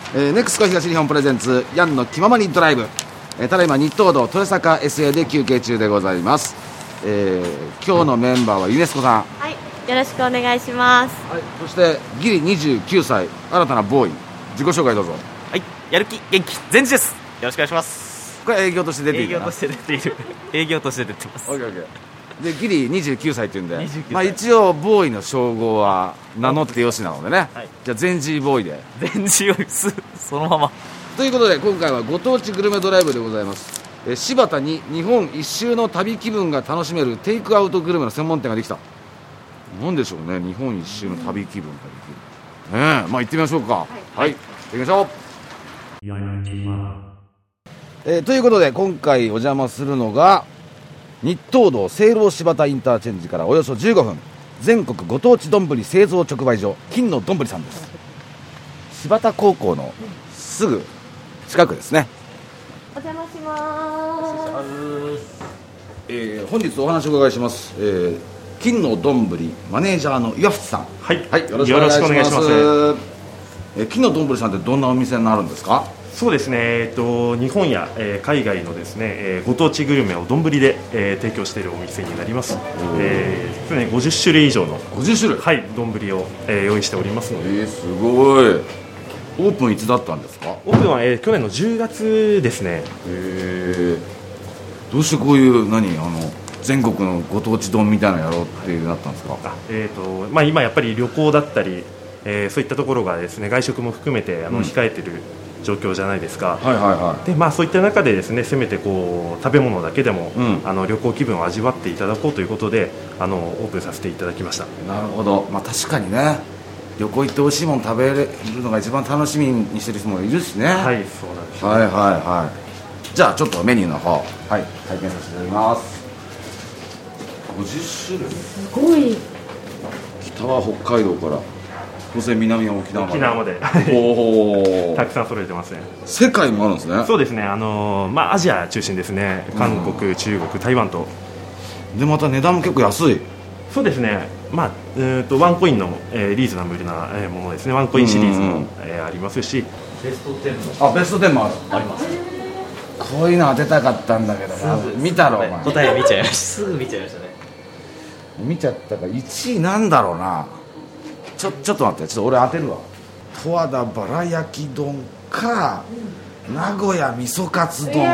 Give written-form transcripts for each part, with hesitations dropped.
ネクスコ東日本プレゼンツヤンの気ままにドライブ、ただいま日東道豊坂 SA で休憩中でございます。今日のメンバーはユネスコさん、 はい、よろしくお願いします。 はい、そしてギリ29歳新たなボーイ、自己紹介どうぞ。 はい、やる気元気全治です。よろしくお願いします。 これ営業として出ている営業として出ている営業として出てます。 オッケーオッケー。でギリ29歳っていうんで、まあ、一応ボーイの称号は名乗ってよしなのでね、はい、じゃあ全治ボーイで全治よりそのままということで、今回はご当地グルメドライブでございます。柴田に日本一周の旅気分が楽しめるテイクアウトグルメの専門店ができた。なんでしょうね、日本一周の旅気分ができる、まあ行ってみましょうか。はい、はい、行きましょう。ということで今回お邪魔するのが日東道聖籠柴田インターチェンジからおよそ15分、全国ご当地丼製造直売所金の丼さんです。柴田高校のすぐ近くですね。 お邪魔します。 本日お話をお伺いします、金の丼マネージャーの岩渕さん、 はい、 はい、よろしくお願いします。金の丼さんってどんなお店になるんですか？ そうですね、日本や、海外のですね、ご当地グルメを丼で、提供しているお店になります。常に50種類以上の 50種類、 はい、丼を、用意しておりますので。 すごい。オープンいつだったんですか？ オープンは、去年の10月ですね。 どうしてこういう全国のご当地丼みたいなのやろうってなったんですか？ まあ、今やっぱり旅行だったり、そういったところがですね、外食も含めて控えてる状況じゃないですか。 はいはいはい。 で、まあ、そういった中でですね、せめてこう食べ物だけでも、旅行気分を味わっていただこうということでオープンさせていただきました。 なるほど。まあ、確かにね、旅行行って美味しいもの食べるのが一番楽しみにしてる人もいるしね。 はい、そうなんです、ね。 はいはいはい。じゃあちょっとメニューの方、はい、拝見させていただきます。50種類。 すごい。 北は北海道からそして南は沖縄まで。 おお。たくさん揃えてますね。 世界もあるんですね。 そうですね。まあアジア中心ですね。韓国、中国、台湾と。 でまた値段も結構安い。 そうですね。まあワンコインの、リーズナブルなものですね。ワンコインシリーズも、ありますし、 ベスト10 もベスト10もあります。 こういうの当てたかったんだけどな。見たろお前。 答え見ちゃいました。すぐ見ちゃいましたね。 見ちゃったから1位なんだろうな。ちょっと待って、ちょっと俺当てるわ。十和田バラ焼き丼か、名古屋味噌カツ丼。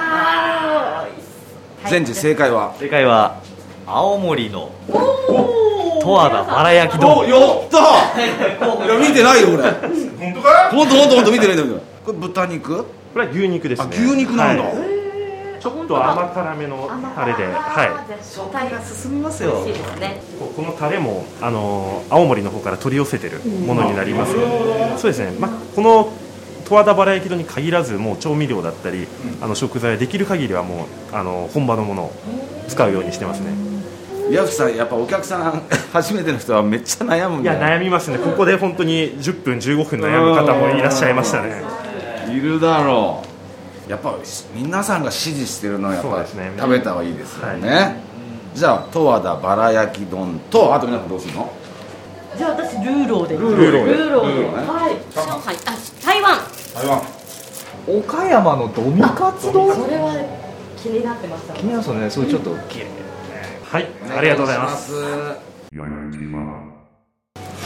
全治正解は青森の十和田バラ焼き丼。 やったいや見てないよ俺。本当か？本当見てないんだけど。これ豚肉？ これは牛肉ですね。 牛肉なんだ。 ちょっと甘辛めのタレで、はい。 食感が進みますよ。美味しいですね。 このタレも青森の方から取り寄せてるものになります。そうですね。まあこの十和田バラ焼き丼に限らず、もう調味料だったり食材できる限りはもう本場のものを使うようにしてますね。 岩渕さん、やっぱお客さん初めての人はめっちゃ悩むんだよ。 いや悩みますね。ここで本当に10分15分悩む方もいらっしゃいましたね。 いるだろう。やっぱ皆さんが支持してるのはやっぱ、ね、食べた方がいいですよね、はい、じゃあ十和田バラ焼き丼と、あと皆さんどうするの？ じゃあ私ルーローで。 ルーローね。はい。上海、台湾。 岡山のドミカツ丼。 それは気になってました。 気になりますよね。それちょっと綺麗。 はい、ありがとうございます。はい、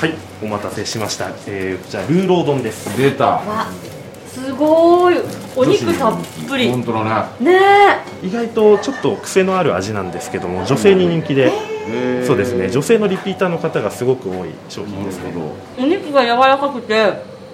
お待たせしました。こちらルーロー丼です。 出た。 すごい、お肉たっぷり。 本当だね。ねえ。意外とちょっと癖のある味なんですけども、女性に人気で、そうですね。女性のリピーターの方がすごく多い商品ですね。 お肉が柔らかくて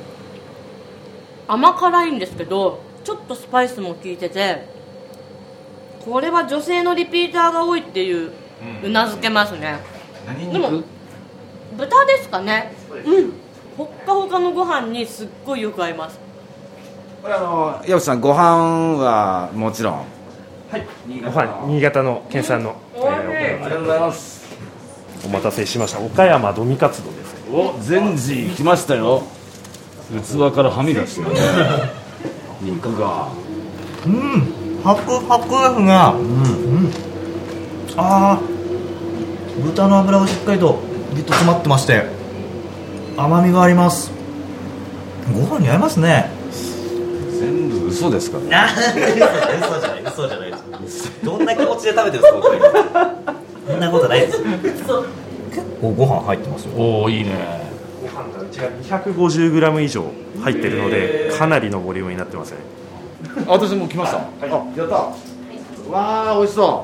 甘辛いんですけど、ちょっとスパイスも効いてて、これは女性のリピーターが多いっていううなずけますね。でも豚ですかね。ほっかほかのご飯にすっごいよく合います。 これ岩渕さん、ご飯はもちろん、 はい、ご飯新潟の県産の、 ありがとうございます。 お待たせしました。岡山ドミカツ丼です。 お、全治来ましたよ。器からはみ出してるね肉がハクハクですね。ああ、豚の脂がしっかりとギュッと詰まってまして甘みがあります。 ご飯に合いますね。 全部嘘ですからね。 嘘じゃないです。どんな気持ちで食べてるんですか僕は。そんなことないですよ。結構ご飯入ってますよ。 おお、いいね。 ご飯がうちが 250g 以上入ってるのでかなりのボリュームになってますね。 私も来ました。あ、やった。わあ、美味しそう。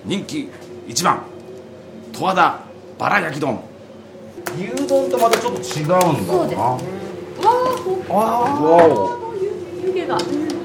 人気1番十和田バラ焼き丼。牛丼とまたちょっと違うんだろうな。 そうですね。 わお。 湯気が。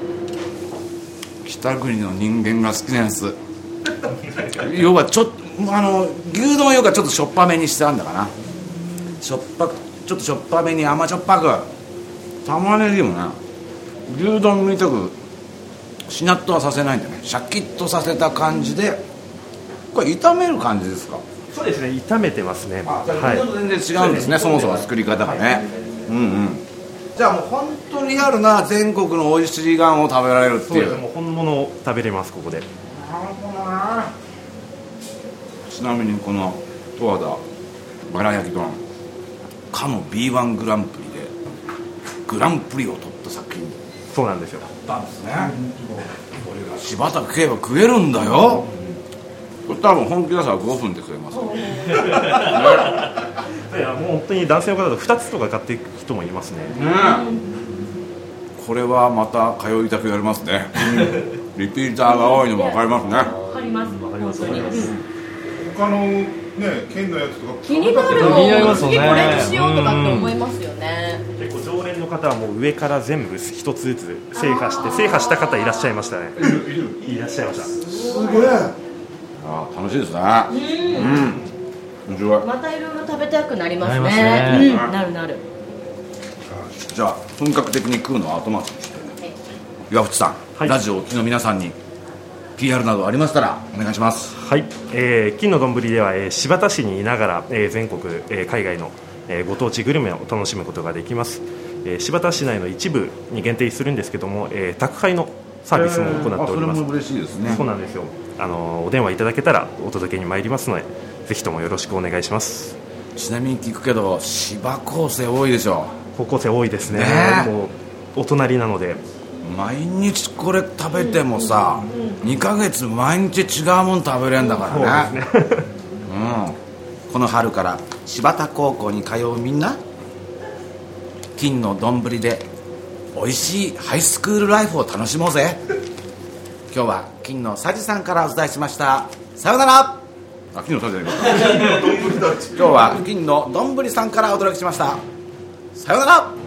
北国の人間が好きなやつ。要はちょっと牛丼よりかちょっとしょっぱめにしてあるんだかな。ちょっとしょっぱめに甘じょっぱく。玉ねぎもね、牛丼みたくしなっとはさせないんだよね。シャキッとさせた感じで。これ炒める感じですか？ そうですね、炒めてますね。 はい、全然違うんですね、そもそも作り方がね。うんうん。じゃあもう本当にリアルな全国の美味しいガンを食べられるっていう。 もう本物を食べれますここで。 なるほどな。ちなみにこの十和田バラ焼き丼、かの B1 グランプリでグランプリを取った作品そうなんですよ。 だったんですね。これが柴田食えば食えるんだよ。これ多分本気出したら5分で食えます。 いやもう本当に男性の方だと2つとか買っていく人もいますね。 これはまた通いたくなりますね。リピーターが多いのも分かりますね。 わかります。本当に。 他のね県のやつとか気になるの。 気になりますよね。 次これにしようとかって思いますよね。 結構常連の方はもう上から全部一つずつ制覇した方いらっしゃいましたね。いらっしゃいました。 すげえ。あ、楽しいですね。面白い。 またいろいろ食べたくなりますね。 なりますね。 なる。 じゃあ本格的に食うのは後回しにして、岩渕さん、 はい、 ラジオをお聞きの皆さんに PR などありましたらお願いします。 はい、金の丼では、新発田市にいながら、全国、海外の、ご当地グルメを楽しむことができます。新発田市内の一部に限定するんですけども、宅配のサービスも行っております。 それも嬉しいですね。 そうなんですよ。お電話いただけたらお届けに参りますので、ぜひともよろしくお願いします。 ちなみに聞くけど芝高生多いでしょ。 高校生多いですね。もうお隣なので毎日これ食べてもさ、2ヶ月毎日違うもん食べれんだからね。そうですね。この春から柴田高校に通うみんな、金の丼で美味しいハイスクールライフを楽しもうぜ。今日は金のさじさんからお伝えしました。さようなら。あ、金のさじじゃないか。今日は金の丼さんからお届けしました。さようなら。